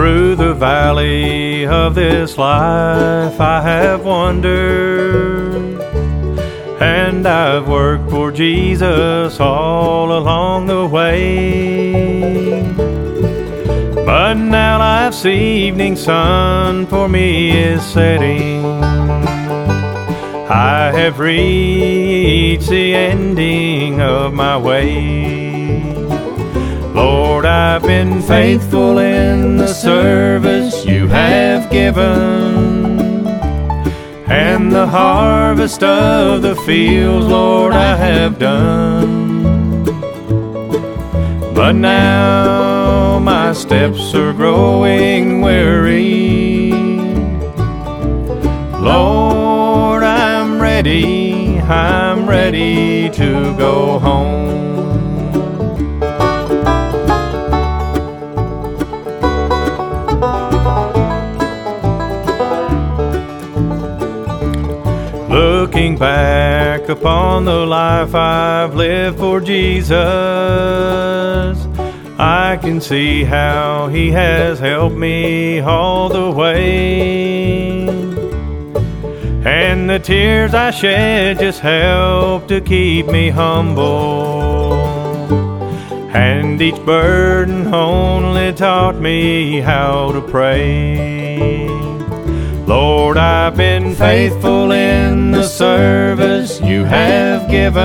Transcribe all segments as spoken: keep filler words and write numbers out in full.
Through the valley of this life I have wandered, and I've worked for Jesus all along the way. But now life's evening sun for me is setting. I have reached the ending of my way. Lord, I've been faithful in the service you have given, and the harvest of the fields, Lord, I have done. But now my steps are growing weary. Lord, I'm ready, I'm ready to go home. Looking back upon the life I've lived for Jesus, I can see how He has helped me all the way. And the tears I shed just help to keep me humble, and each burden only taught me how to pray. Lord, I've been faithful in the service you have given,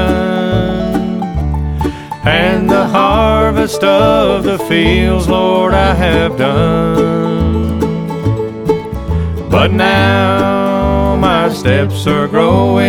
and the harvest of the fields, Lord, I have done. But now my steps are growing